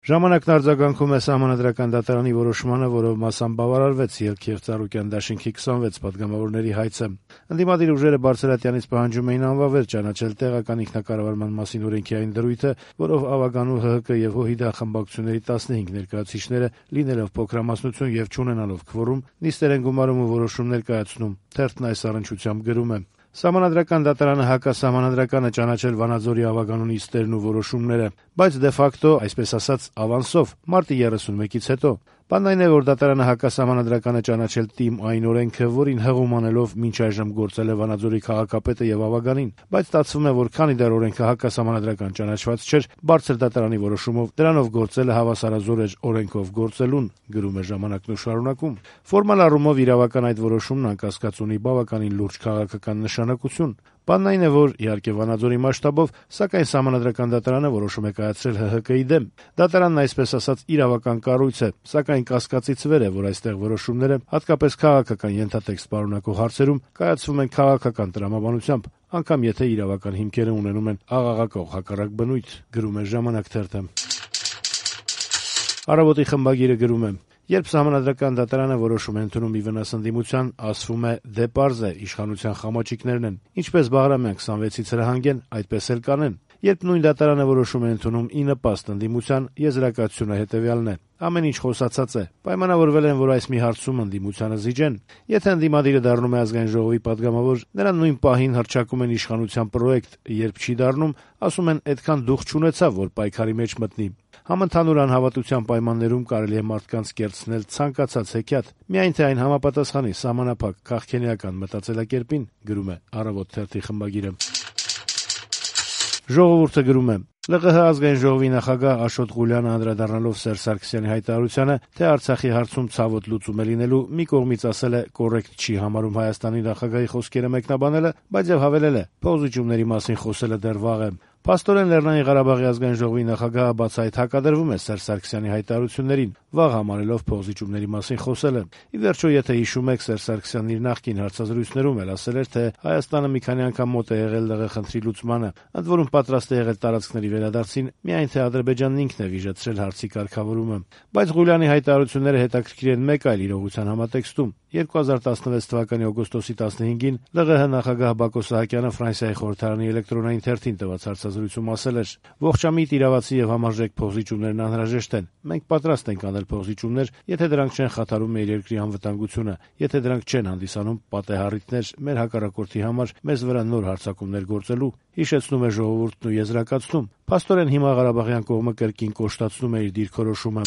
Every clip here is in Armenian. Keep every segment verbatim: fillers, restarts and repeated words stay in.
Ժամանակն արձագանքում է Սահմանադրական դատարանի որոշմանը, որով մասամբ բավարարվեց Ելք եւ Ծառուկյան դաշինքի քսանվեց պատգամավորների հայցը։ Ընդդիմադիր ուժերը Բարսելատյանից պահանջում էին անվավեր ճանաչել տեղական ինքնակառավարման մասին օրենքի այն դրույթը, որով Ավագանու ՀՀԿ եւ ՀՅԴ խմբակցությունների տասնհինգ ներկայացուցիչները, լինելով փոքրամասնություն եւ չունենալով քվորում, նիստեր են գումարում ու որոշումներ կայացնում։ Թերթն այս առնչությամբ գրում է. Սահմանադրական դատարանը հակասահմանադրական է ճանաչել Վանաձորի Ավագանու նիստերն ու որոշումները, բայց դե ֆակտո, այսպես ասած, ավանսով, մարտի երեսունմեկից հետո։ Բանն այն է, որ դատարանը հակասահմանադրական է ճանաչել ՏԻՄ այն օրենքը, որին հղում անելով մինչ այժմ գործել է Վանաձորի քաղաքապետը եւ Ավագանին, բայց ստացվում է, որ քանի դեռ օրենքը հակասահմանադրական ճանաչված չէր, բարձր դատարանի որոշումով դրանով գործելը հավասարազոր էր օրենքով գործելուն, գրում է Ժամանակն ու շարունակում։ Ֆորմալ առումով իրավական այդ որոշումն անկասկած ունի բավականին լուրջ քաղաքական նշանակություն։ Բանն այն է, որ իհարկե Վանաձորի մասշտաբով, սակայն Սահմանադրական դատարանը որոշում է կայացրել ՀՀԿ-ի դեմ։ Դատարանն այսպես ասած իրավական կառույց է, սակայն կասկածից վեր է, որ այստեղ որոշումները, հատկապես քաղաքական ենթատեքստ պարունակող հարցերում, կայացվում են քաղաքական տրամաբանությամբ, անգամ եթե իրավական հիմքերը ունենում են աղաղակող հակառակ բնույթ, գրում է Ժամանակ թերթը։ Առավոտի խմբագիրը գրում է. Երբ Սահմանադրական դատարանը որոշում է ընդունում ի վնաս ընդդիմության, ասվում է դե պարզ է, իշխանության խամաճիկներն են, ինչպես Բաղրամյան քսանվեցից հրահանգեն, այդպես էլ կանեն։ Երբ նույն դատարանը որոշում է ընդունում ի նպաստ ընդդիմության, եզրակացությունը հետևյալն է. ամեն ինչ խոսացած է, պայմանավորվել են, որ այս մի հարցում ընդդիմությանը զիջեն։ Եթե ընդդիմադիրը դառնում է ազգային ժողովի պատգամավոր, նրան նույն պահին հռչակում են իշխանության պրոյեկտ, երբ չի դառնում, ասում են այդքան դուխ չունեցավ, որ պայքարի մեջ մտնի։ Համընդհանուր անհավատության պայմաններում կարելի է մարդկանց կերցնել ցանկացած հեքիաթ, միայն թե այն համապատասխանի սահմանափակ քաղաքենիական մտածելակերպին, գրում է Առավոտ թերթի խմբագիրը։ Ժողովուրդը գրում է. ԼՂՀ ազգային ժողովի նախագահ Աշոտ Ղուլյանը անդրադառնալով Սերժ Սարգսյանի հայտարարությանը, թե Արցախի հարցում ցավոտ լուծում է լինելու, մի կողմից ասել է կոռեկտ չի համարում Հայաստանի նախագահի խոսքերը մեկնաբանելը, բայց եւ հավելել է փոխզիջումների մասին խոսելը դեռ վաղ է։ Փաստորեն Լեռնային Ղարաբաղի ազգային ժողովի նախագահը բացահայտ հակադրվում է Սերժ Սարգսյանի հայտարարություններին, վաղ համարելով փոխզիջումների մասին խոսելը։ Ի վերջո, եթե հիշում եք, Սերժ Սարգսյանն իր նախկին հարցազրույցներում էլ ասել էր, թե Հայաստանը մի քանի անգամ մոտ է եղել ԼՂ խնդրի լուծմանը, ընդ որում պատրաստ է եղել տարածքների վերադարձին, միայն թե Ադրբեջանն ինքն է վիժեցրել հարցի կարգավորումը։ Բայց Ղուլյանի հայտարարությունները հետաքրքիր են մեկ այլ իրողության համատեքստում։ երկու հազար տասնվեց թվականի օգոստոսի տասնհինգին ԼՂՀ նախագահ Բակո Սահակյանը Ֆրանսիայի խորհրդարանի էլեկտրոնային թերթին տված հարցազրույցում ասել էր. «Ողջամիտ իրավացի եւ համարժեք փոխզիջումներն անհրաժեշտ են։ Մենք պատրաստ ենք անել փոխզիջումներ, եթե դրանք չեն խաթարում մեր երկրի անվտանգությունը, եթե դրանք չեն հանդիսանում պատեհառիթներ մեր հակառակորդի համար մեզ վրա նոր հարձակումներ գործելու», հիշեցնում է ժողովուրդն ու եզրակացնում. «Փաստորեն հիմա Ղարաբաղյան կողմը կրկին կոշտացնում է իր դիրքորոշումը»։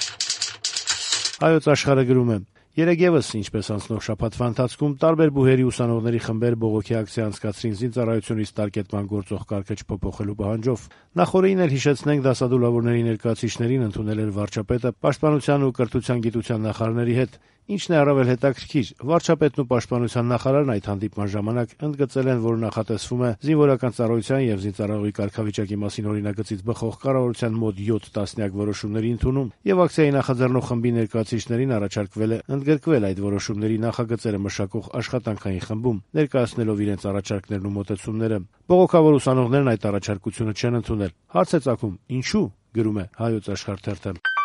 Հայոց Աշխարհը գրում է. Երեգեւս, ինչպես անցնող շաբաթվա ընթացքում, տարբեր բուհերի ուսանողների խմբեր բողոքի ակցիա անցկացրին զինծառայությունից տարկետման գործող կարգը չփոփոխելու պահանջով։ Նախորդին էլ հիշեցնենք, դասադուլավորների ներկայացուցիչներին ընդունել էր վարչապետը պաշտպանության ու կրթության գիտության նախարարների հետ։ Ինչն է առավել հետաքրքիր, վարչապետն ու պաշտպանության նախարարն այդ հանդիպման ժամանակ ընդգծել են, որ նախատեսվում է զինվորական ծառայության եւ զինծառայողի կարգավիճակի մասին օրինագծից բխող կառավարության մոտ յոթ տասնյակ որոշումների ընդունում, եւ ակցիայի նախաձեռնող խմբի ներկայացուցիչներին առաջարկվել է ընդգրկվել այդ որոշումների նախագծերը մշակող աշխատանքային խմբում, ներկայացնելով իրենց առաջարկներն ու մոտեցումները։ Բողոքավոր ուսանողներն այդ առաջարկությունը չեն ընդունել։ Հարց է ծագում՝ ինչու՞, գրում է Հայոց Աշխարհ թերթը։